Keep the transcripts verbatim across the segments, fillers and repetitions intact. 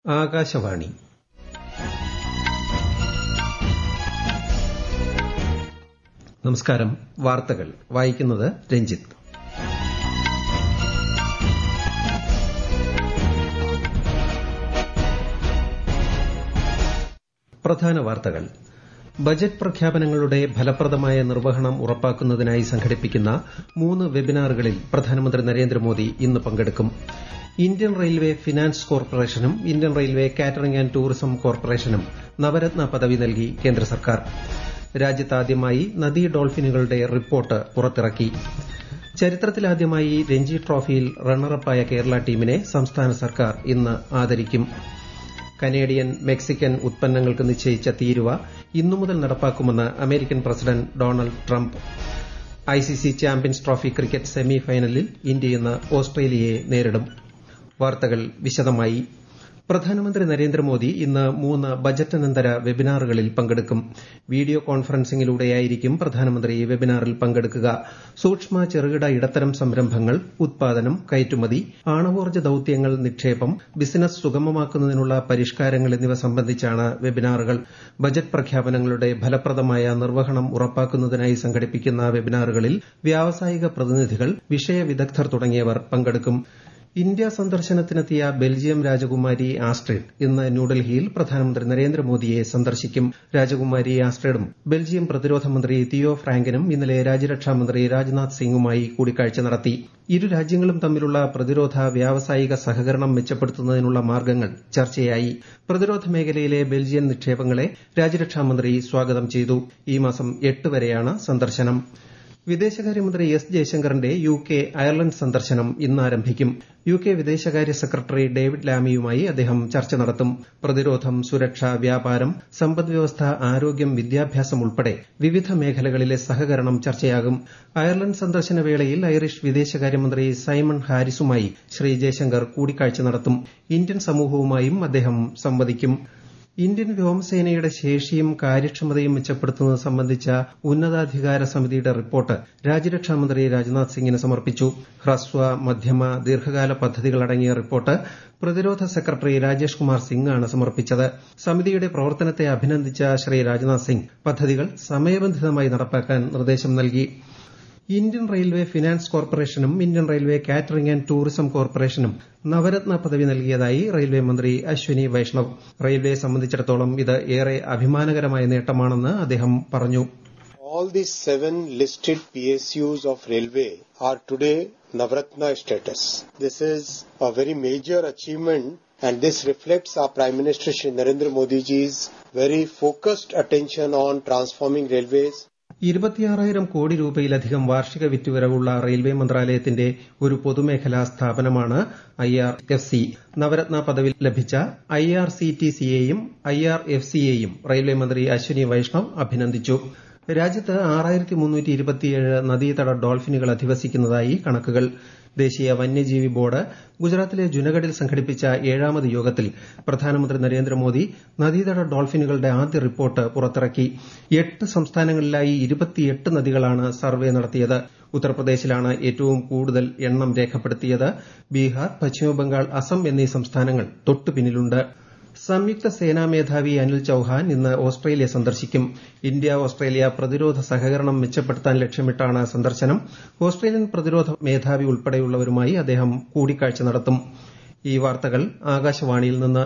ആകാശവാണി. നമസ്കാരം. വാർത്തകൾ വായിക്കുന്നത് രഞ്ജിത്ത്. പ്രധാന വാർത്തകൾ. ബജറ്റ് പ്രഖ്യാപനങ്ങളുടെ ഫലപ്രദമായ നിർവഹണം ഉറപ്പാക്കുന്നതിനായി സംഘടിപ്പിക്കുന്ന മൂന്ന് വെബിനാറുകളിൽ പ്രധാനമന്ത്രി നരേന്ദ്രമോദി ഇന്ന് പങ്കെടുക്കും. ഇന്ത്യൻ റെയിൽവേ ഫിനാൻസ് കോർപ്പറേഷനും Indian railway catering and tourism കോർപ്പറേഷനും നവരത്ന പദവി നൽകി കേന്ദ്ര സർക്കാർ. രാജ്യത്താദ്യമായി നദീ ഡോൾഫിനുകളുടെ റിപ്പോർട്ട് പുറത്തിറക്കി. ചരിത്രത്തിലാദ്യമായി രഞ്ജി ട്രോഫിയിൽ റണ്ണറപ്പായ കേരള ടീമിനെ സംസ്ഥാന സർക്കാർ ഇന്ന് ആദരിക്കും. കനേഡിയൻ മെക്സിക്കൻ ഉത്പന്നങ്ങൾക്ക് നിശ്ചയിച്ച തീരുവ ഇന്നു മുതൽ നടപ്പാക്കുമെന്ന് American president Donald Trump. ICC champions trophy cricket semi ഫൈനലിൽ ഇന്ത്യ ഇന്ന് ഓസ്ട്രേലിയയെ നേരിടും. വാർത്തകൾ വിശദമായി. പ്രധാനമന്ത്രി നരേന്ദ്രമോദി ഇന്ന് മൂന്ന് ബജറ്റനന്തര വെബിനാറുകളിൽ പങ്കെടുക്കും. വീഡിയോ കോൺഫറൻസിംഗിലൂടെയായിരിക്കും പ്രധാനമന്ത്രി വെബിനാറിൽ പങ്കെടുക്കുക. സൂക്ഷ്മ ചെറുകിട ഇടത്തരം സംരംഭങ്ങൾ, ഉത്പാദനം, കയറ്റുമതി, ആണവോർജ്ജ ദൌത്യങ്ങൾ, നിക്ഷേപം, ബിസിനസ് സുഗമമാക്കുന്നതിനുള്ള പരിഷ്കാരങ്ങൾ എന്നിവ സംബന്ധിച്ചാണ് വെബിനാറുകൾ. ബജറ്റ് പ്രഖ്യാപനങ്ങളുടെ ഫലപ്രദമായ നിർവഹണം ഉറപ്പാക്കുന്നതിനായി സംഘടിപ്പിക്കുന്ന വെബിനാറുകളിൽ വ്യാവസായിക പ്രതിനിധികൾ, വിഷയ വിദഗ്ധർ തുടങ്ങിയവർ പങ്കെടുക്കും. ഇന്ത്യ സന്ദർശനത്തിനെത്തിയ ബെൽജിയം രാജകുമാരി ആസ്ട്രിഡ് ഇന്ന് ന്യൂഡൽഹിയിൽ പ്രധാനമന്ത്രി നരേന്ദ്രമോദിയെ സന്ദർശിക്കും. രാജകുമാരി ആസ്ട്രിഡും ബെൽജിയം പ്രതിരോധ മന്ത്രി തിയോ ഫ്രാങ്കിനും ഇന്നലെ രാജ്യരക്ഷാമന്ത്രി രാജ്നാഥ് സിംഗുമായി കൂടിക്കാഴ്ച നടത്തി. ഇരു രാജ്യങ്ങളും തമ്മിലുള്ള പ്രതിരോധ വ്യാവസായിക സഹകരണം മെച്ചപ്പെടുത്തുന്നതിനുള്ള മാർഗ്ഗങ്ങൾ ചർച്ചയായി. പ്രതിരോധ മേഖലയിലെ ബെൽജിയൻ നിക്ഷേപങ്ങളെ രാജ്യരക്ഷാമന്ത്രി സ്വാഗതം ചെയ്തു. ഈ മാസം എട്ട് വരെയാണ് സന്ദർശനം. വിദേശകാര്യമന്ത്രി എസ് ജയശങ്കറിന്റെ യു കെ അയർലൻഡ് സന്ദർശനം ഇന്ന് ആരംഭിക്കും. യു കെ വിദേശകാര്യ സെക്രട്ടറി ഡേവിഡ് ലാമിയുമായി അദ്ദേഹം ചർച്ച നടത്തും. പ്രതിരോധം, സുരക്ഷ, വ്യാപാരം, സമ്പദ്വ്യവസ്ഥ, ആരോഗ്യം, വിദ്യാഭ്യാസം ഉൾപ്പെടെ വിവിധ മേഖലകളിലെ സഹകരണം ചർച്ചയാകും. അയർലൻഡ് സന്ദർശന വേളയിൽ ഐറിഷ് വിദേശകാര്യമന്ത്രി സൈമൺ ഹാരിസുമായി ശ്രീ ജയശങ്കർ കൂടിക്കാഴ്ച നടത്തും. ഇന്ത്യൻ സമൂഹവുമായും അദ്ദേഹം സംവദിക്കും. ഇന്ത്യൻ വ്യോമസേനയുടെ ശേഷിയും കാര്യക്ഷമതയും മെച്ചപ്പെടുത്തുന്നത് സംബന്ധിച്ച ഉന്നതാധികാര സമിതിയുടെ റിപ്പോർട്ട് രാജ്യരക്ഷാമന്ത്രി രാജ്നാഥ് സിംഗിന് സമർപ്പിച്ചു. ഹ്രസ്വ, മധ്യമ, ദീർഘകാല പദ്ധതികളടങ്ങിയ റിപ്പോർട്ട് പ്രതിരോധ സെക്രട്ടറി രാജേഷ് കുമാർ സിംഗ് ആണ് സമർപ്പിച്ചത്. സമിതിയുടെ പ്രവർത്തനത്തെ അഭിനന്ദിച്ച ശ്രീ രാജ്നാഥ് സിംഗ് പദ്ധതികൾ സമയബന്ധിതമായി നടപ്പാക്കാൻ നിർദ്ദേശം നൽകി. ഇന്ത്യൻ റെയിൽവേ ഫിനാൻസ് കോർപ്പറേഷനും Indian railway catering and tourism കോർപ്പറേഷനും നവരത്ന പദവി നൽകിയതായി റെയിൽവേ മന്ത്രി അശ്വിനി വൈഷ്ണവ്. റെയിൽവേയെ സംബന്ധിച്ചിടത്തോളം ഇത് ഏറെ അഭിമാനകരമായ നേട്ടമാണെന്ന് അദ്ദേഹം പറഞ്ഞു. All these seven listed P S Us of railway are today Navratna status. This is a very major achievement and this reflects our Prime Minister Shri Narendra Modi ji's very focused attention on transforming railways. ഇരുപത്തിയാറായിരം കോടി രൂപയിലധികം വാർഷിക വിറ്റുവരവുള്ള railway മന്ത്രാലയത്തിന്റെ ഒരു പൊതുമേഖലാ സ്ഥാപനമാണ് I R F C. Navratna പദവി ലഭിച്ച I R C T സിയെയും ഐ ആർ എഫ് സിയെയും റെയിൽവേ മന്ത്രി അശ്വിനി വൈഷ്ണവ് അഭിനന്ദിച്ചു. രാജ്യത്ത് ആറായിരത്തി മുന്നൂറ്റി ഇരുപത്തിയേഴ് നദീതട ഡോൾഫിനുകൾ അധിവസിക്കുന്നതായി കണക്കുകൾ. ദേശീയ വന്യജീവി ബോർഡ് ഗുജറാത്തിലെ ജുനഗഡിൽ സംഘടിപ്പിച്ച ഏഴാമത് യോഗത്തിൽ പ്രധാനമന്ത്രി നരേന്ദ്രമോദി നദീതട ഡോൾഫിനുകളുടെ ആദ്യ റിപ്പോർട്ട് പുറത്തിറക്കി. എട്ട് സംസ്ഥാനങ്ങളിലായി ഇരുപത്തിയെട്ട് നദികളാണ് സർവേ നടത്തിയത്. ഉത്തർപ്രദേശിലാണ് ഏറ്റവും കൂടുതൽ എണ്ണം രേഖപ്പെടുത്തിയത്. ബീഹാർ, പശ്ചിമബംഗാൾ, അസം എന്നീ സംസ്ഥാനങ്ങൾ തൊട്ടുപിന്നിലുണ്ട്. സംയുക്ത സേനാ മേധാവി അനിൽ ചൌഹാൻ ഇന്ന് ഓസ്ട്രേലിയ സന്ദർശിക്കും. ഇന്ത്യ ഓസ്ട്രേലിയ പ്രതിരോധ സഹകരണം മെച്ചപ്പെടുത്താൻ ലക്ഷ്യമിട്ടാണ് സന്ദർശനം. ഓസ്ട്രേലിയൻ പ്രതിരോധ മേധാവി ഉൾപ്പെടെയുള്ളവരുമായി അദ്ദേഹം കൂടിക്കാഴ്ച നടത്തും. ഈ വാർത്തകൾ ആകാശവാണിയിൽ നിന്ന്.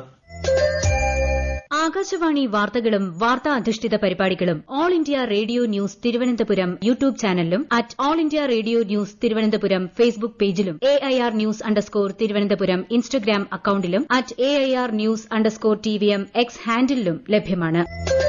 ആകാശവാണി വാർത്തകളും വാർത്താ അധിഷ്ഠിത പരിപാടികളും all India radio news Thiruvananthapuram YouTube ചാനലിലും at all India radio news Thiruvananthapuram Facebook പേജിലും A I R news underscore Thiruvananthapuram Instagram അക്കൌണ്ടിലും at A I R news underscore T V M X ഹാൻഡിലും ലഭ്യമാണ്.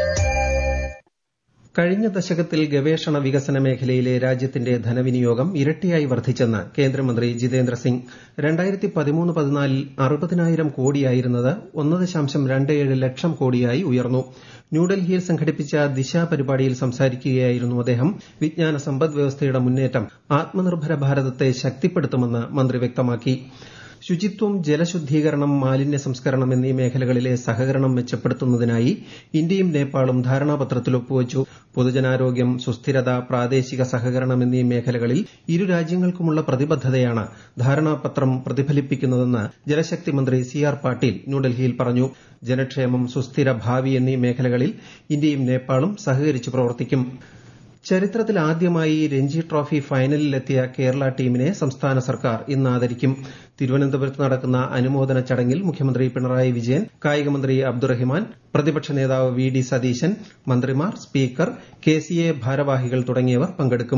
കഴിഞ്ഞ ദശകത്തിൽ ഗവേഷണ വികസന മേഖലയിലെ രാജ്യത്തിന്റെ ധനവിനിയോഗം ഇരട്ടിയായി വർദ്ധിച്ചെന്ന് കേന്ദ്രമന്ത്രി ജിതേന്ദ്ര സിംഗ്. രണ്ടായിരത്തി പതിമൂന്ന് പതിനാലിൽ അറുപതിനായിരം കോടിയായിരുന്നത് ഒന്ന് ദശാംശം രണ്ട് ഏഴ് ലക്ഷം കോടിയായി ഉയർന്നു. ന്യൂഡൽഹിയിൽ സംഘടിപ്പിച്ച ദിശ പരിപാടിയിൽ സംസാരിക്കുകയായിരുന്നു അദ്ദേഹം. വിജ്ഞാന സമ്പദ് വ്യവസ്ഥയുടെ മുന്നേറ്റം ആത്മനിർഭര ഭാരതത്തെ ശക്തിപ്പെടുത്തുമെന്ന് മന്ത്രി വ്യക്തമാക്കി. ശുചിത്വം, ജലശുദ്ധീകരണം, മാലിന്യ സംസ്കരണം എന്നീ മേഖലകളിലെ സഹകരണം മെച്ചപ്പെടുത്തുന്നതിനായി ഇന്ത്യയും നേപ്പാളും ധാരണാപത്രത്തിൽ ഒപ്പുവച്ചു. പൊതുജനാരോഗ്യം, സുസ്ഥിരത, പ്രാദേശിക സഹകരണം എന്നീ മേഖലകളിൽ ഇരു രാജ്യങ്ങൾക്കുമുള്ള പ്രതിബദ്ധതയാണ് ധാരണാപത്രം പ്രതിഫലിപ്പിക്കുന്നതെന്ന് ജലശക്തി മന്ത്രി സി ആർ പാട്ടീൽ ന്യൂഡൽഹിയിൽ പറഞ്ഞു. ജനക്ഷേമം, സുസ്ഥിര ഭാവി എന്നീ മേഖലകളിൽ ഇന്ത്യയും നേപ്പാളും സഹകരിച്ച് പ്രവർത്തിക്കും. ചരിത്രത്തിൽ ആദ്യമായി രഞ്ജി ട്രോഫി ഫൈനലിലെത്തിയ കേരള ടീമിനെ സംസ്ഥാന സർക്കാർ ഇന്ന് ആദരിക്കും. തിരുവനന്തപുരത്ത് നടക്കുന്ന അനുമോദന ചടങ്ങിൽ മുഖ്യമന്ത്രി പിണറായി വിജയൻ, കായികമന്ത്രി അബ്ദുറഹിമാൻ, പ്രതിപക്ഷ നേതാവ് വി ഡി സതീശൻ, മന്ത്രിമാർ, സ്പീക്കർ, കെ സി എ ഭാരവാഹികൾ തുടങ്ങിയവർ പങ്കെടുക്കും.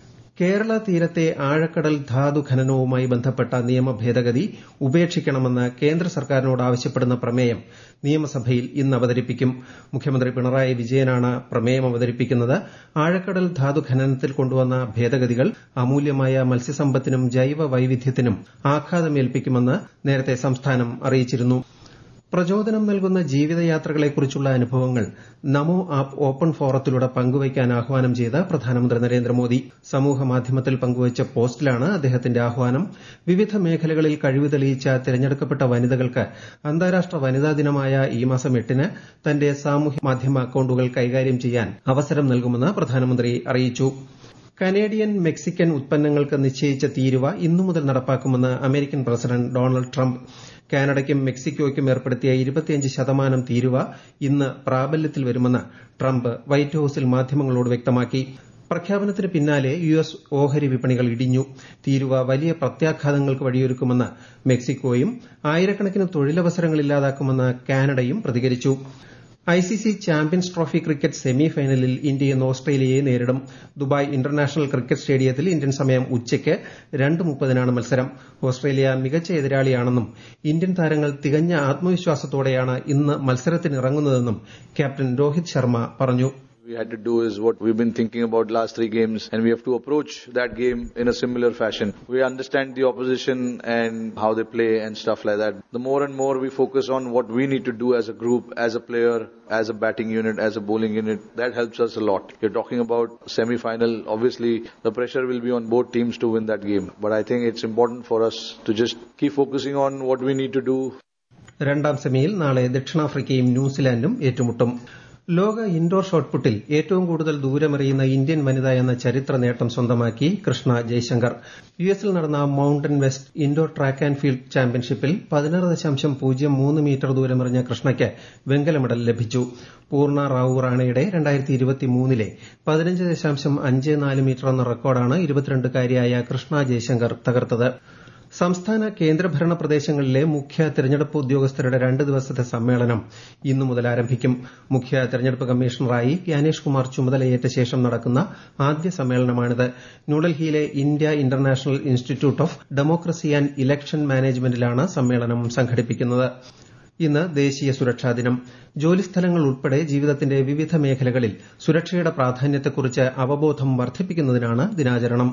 കേരള തീരത്തെ ആഴക്കടൽ ധാതു ഖനനവുമായി ബന്ധപ്പെട്ട നിയമ ഭേദഗതി ഉപേക്ഷിക്കണമെന്ന് കേന്ദ്ര സർക്കാരിനോട് ആവശ്യപ്പെടുന്ന പ്രമേയം നിയമസഭയിൽ ഇന്ന് അവതരിപ്പിക്കും. മുഖ്യമന്ത്രി പിണറായി വിജയനാണ് പ്രമേയം അവതരിപ്പിക്കുന്നത്. ആഴക്കടൽ ധാതു ഖനനത്തിൽ കൊണ്ടുവന്ന ഭേദഗതികൾ അമൂല്യമായ മത്സ്യസമ്പത്തിനും ജൈവ വൈവിധ്യത്തിനും ആഘാതമേൽപ്പിക്കുമെന്ന് നേരത്തെ സംസ്ഥാനം അറിയിച്ചിരുന്നു. പ്രചോദനം നൽകുന്ന ജീവിതയാത്രകളെക്കുറിച്ചുള്ള അനുഭവങ്ങൾ നമോ ആപ്പ് ഓപ്പൺ ഫോറത്തിലൂടെ പങ്കുവയ്ക്കാൻ ആഹ്വാനം ചെയ്ത് പ്രധാനമന്ത്രി നരേന്ദ്രമോദി സമൂഹമാധ്യമത്തിൽ പങ്കുവച്ച പോസ്റ്റിലാണ് അദ്ദേഹത്തിന്റെ ആഹ്വാനം. വിവിധ മേഖലകളിൽ കഴിവ് തെളിയിച്ച തിരഞ്ഞെടുക്കപ്പെട്ട വനിതകൾക്ക് അന്താരാഷ്ട്ര വനിതാ ദിനമായ ഈ മാസം എട്ടിന് തന്റെ സാമൂഹ്യ മാധ്യമ അക്കൌണ്ടുകൾ കൈകാര്യം ചെയ്യാൻ അവസരം നൽകുമെന്ന് പ്രധാനമന്ത്രി അറിയിച്ചു. കനേഡിയൻ, മെക്സിക്കൻ ഉത്പന്നങ്ങൾക്ക് നിശ്ചയിച്ച തീരുവ ഇന്നു മുതൽ നടപ്പാക്കുമെന്ന് അമേരിക്കൻ പ്രസിഡന്റ് ഡൊണാൾഡ് ട്രംപ്. കാനഡയ്ക്കും മെക്സിക്കോയ്ക്കും ഏർപ്പെടുത്തിയ ഇരുപത്തിയഞ്ച് ശതമാനം തീരുവ ഇന്ന് പ്രാബല്യത്തിൽ വരുമെന്ന് ട്രംപ് വൈറ്റ് ഹൌസിൽ മാധ്യമങ്ങളോട് വ്യക്തമാക്കി. പ്രഖ്യാപനത്തിന് പിന്നാലെ യു എസ് ഓഹരി വിപണികൾ ഇടിഞ്ഞു. തീരുവ വലിയ പ്രത്യാഘാതങ്ങൾക്ക് വഴിയൊരുക്കുമെന്ന് മെക്സിക്കോയും ആയിരക്കണക്കിന് തൊഴിലവസരങ്ങൾ ഇല്ലാതാക്കുമെന്ന് കാനഡയും പ്രതികരിച്ചു. ICC champions trophy cricket semi ഫൈനലിൽ ഇന്ത്യ ഇന്ന് ഓസ്ട്രേലിയയെ നേരിടും. ദുബായ് ഇന്റർനാഷണൽ ക്രിക്കറ്റ് സ്റ്റേഡിയത്തിൽ ഇന്ത്യൻ സമയം ഉച്ചയ്ക്ക് രണ്ട് മുപ്പതിനാണ് മത്സരം. ഓസ്ട്രേലിയ മികച്ച എതിരാളിയാണെന്നും ഇന്ത്യൻ താരങ്ങൾ തികഞ്ഞ ആത്മവിശ്വാസത്തോടെയാണ് ഇന്ന് മത്സരത്തിനിറങ്ങുന്നതെന്നും ക്യാപ്റ്റൻ രോഹിത് ശർമ്മ പറഞ്ഞു. We had to do is what we've been thinking about last three games, and we have to approach that game in a similar fashion. We understand the opposition and how they play and stuff like that. The more and more we focus on what we need to do as a group, as a player, as a batting unit, as a bowling unit, that helps us a lot. You're talking about semi-final. Obviously, the pressure will be on both teams to win that game. But I think it's important for us to just keep focusing on what we need to do. രണ്ടാം സെമിയിൽ നാളെ ദക്ഷിണാഫ്രിക്കയും ന്യൂസിലാൻഡും ഏറ്റുമുട്ടും. ലോക indoor ഷോട്ട്പുട്ടിൽ ഏറ്റവും കൂടുതൽ ദൂരമെറിയുന്ന Indian വനിത എന്ന ചരിത്ര നേട്ടം സ്വന്തമാക്കി കൃഷ്ണ ജയശങ്കർ. യു എസിൽ നടന്ന mountain west indoor track and field ചാമ്പ്യൻഷിപ്പിൽ പതിനാറ് ദശാംശം പൂജ്യം മൂന്ന് മീറ്റർ ദൂരമെറിഞ്ഞ കൃഷ്ണയ്ക്ക് വെങ്കല മെഡൽ ലഭിച്ചു. പൂർണ്ണ റാവു റാണയുടെ രണ്ടായിരത്തി ഇരുപത്തിമൂന്നിലെ പതിനഞ്ച് ദശാംശം അഞ്ച് നാല് മീറ്റർ എന്ന റെക്കോർഡാണ് ഇരുപത്തിരണ്ടുകാരിയായ കൃഷ്ണ ജയശങ്കർ തകർത്തത്. സംസ്ഥാന കേന്ദ്രഭരണ പ്രദേശങ്ങളിലെ മുഖ്യ തെരഞ്ഞെടുപ്പ് ഉദ്യോഗസ്ഥരുടെ രണ്ട് ദിവസത്തെ സമ്മേളനം ഇന്നു മുതൽ ആരംഭിക്കും. മുഖ്യ തെരഞ്ഞെടുപ്പ് കമ്മീഷണറായി ഗ്യാനേഷ് കുമാർ ചുമതലയേറ്റ ശേഷം നടക്കുന്ന ആദ്യ സമ്മേളനമാണിത്. ന്യൂഡൽഹിയിലെ India international institute of democracy and election മാനേജ്മെന്റിലാണ് സമ്മേളനം സംഘടിപ്പിക്കുന്നത്. ഇന്ന് ദേശീയ സുരക്ഷാ ദിനം. ജോലിസ്ഥലങ്ങൾ ഉൾപ്പെടെ ജീവിതത്തിന്റെ വിവിധ മേഖലകളിൽ സുരക്ഷയുടെ പ്രാധാന്യത്തെക്കുറിച്ച് അവബോധം വർദ്ധിപ്പിക്കുന്നതിനാണ് ദിനാചരണം.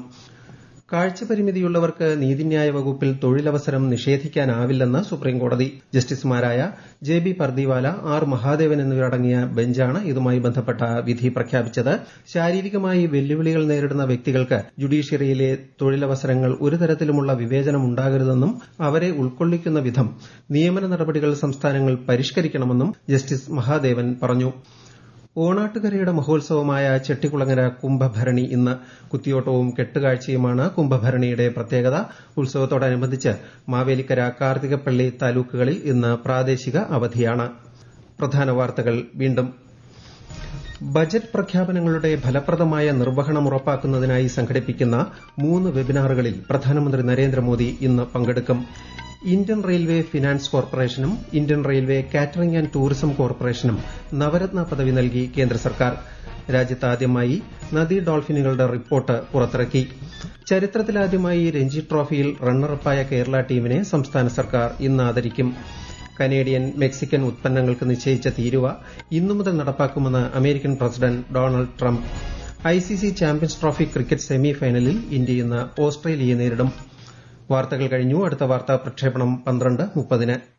കാഴ്ചപരിമിതിയുള്ളവർക്ക് നീതിന്യായ വകുപ്പിൽ തൊഴിലവസരം നിഷേധിക്കാനാവില്ലെന്ന് സുപ്രീംകോടതി. ജസ്റ്റിസുമാരായ J B Pardiwala, R Mahadevan എന്നിവരടങ്ങിയ ബെഞ്ചാണ് ഇതുമായി ബന്ധപ്പെട്ട വിധി പ്രഖ്യാപിച്ചത്. ശാരീരികമായി വെല്ലുവിളികൾ നേരിടുന്ന വ്യക്തികൾക്ക് ജുഡീഷ്യറിയിലെ തൊഴിലവസരങ്ങൾ ഒരു തരത്തിലുമുള്ള വിവേചനം ഉണ്ടാകരുതെന്നും അവരെ ഉൾക്കൊള്ളിക്കുന്ന വിധം നിയമന നടപടികൾ സംസ്ഥാനങ്ങൾ പരിഷ്കരിക്കണമെന്നും ജസ്റ്റിസ് മഹാദേവൻ പറഞ്ഞു. ഓണാട്ടുകരയുടെ മഹോത്സവമായ ചെട്ടിക്കുളങ്ങര കുംഭഭരണി ഇന്ന്. കുത്തിയോട്ടവും കെട്ടുകാഴ്ചയുമാണ് കുംഭഭരണിയുടെ പ്രത്യേകത. ഉത്സവത്തോടനുബന്ധിച്ച് മാവേലിക്കര, കാർത്തികപ്പള്ളി താലൂക്കുകളിൽ ഇന്ന് പ്രാദേശിക അവധിയാണ്. പ്രധാന വാർത്തകൾ വീണ്ടും. ബജറ്റ് പ്രഖ്യാപനങ്ങളുടെ ഫലപ്രദമായ നിർവഹണം ഉറപ്പാക്കുന്നതിനായി സംഘടിപ്പിക്കുന്ന മൂന്ന് വെബിനാറുകളിൽ പ്രധാനമന്ത്രി നരേന്ദ്രമോദി ഇന്ന് പങ്കെടുക്കും. ഇന്ത്യൻ റെയിൽവേ ഫിനാൻസ് കോർപ്പറേഷനും Indian railway catering and tourism കോർപ്പറേഷനും നവരത്ന പദവി നൽകി കേന്ദ്ര സർക്കാർ. രാജ്യത്ത് ആദ്യമായി നദീ ഡോൾഫിനുകളുടെ റിപ്പോർട്ട് പുറത്തിറക്കി. ചരിത്രത്തിലാദ്യമായി രഞ്ജി ട്രോഫിയിൽ റണ്ണറപ്പായ കേരള ടീമിനെ സംസ്ഥാന സർക്കാർ ഇന്ന് ആദരിക്കും. കനേഡിയൻ, മെക്സിക്കൻ ഉത്പന്നങ്ങൾക്ക് നിശ്ചയിച്ച തീരുവ ഇന്നു മുതൽ നടപ്പാക്കുമെന്ന് American president Donald Trump. ICC champions trophy cricket semi ഫൈനലിൽ ഇന്ത്യ ഇന്ന് ഓസ്ട്രേലിയയെ നേരിടും. വാർത്തകൾ കഴിഞ്ഞു. അടുത്ത വാർത്താ പ്രക്ഷേപണം പന്ത്രണ്ട് മുപ്പതിന്.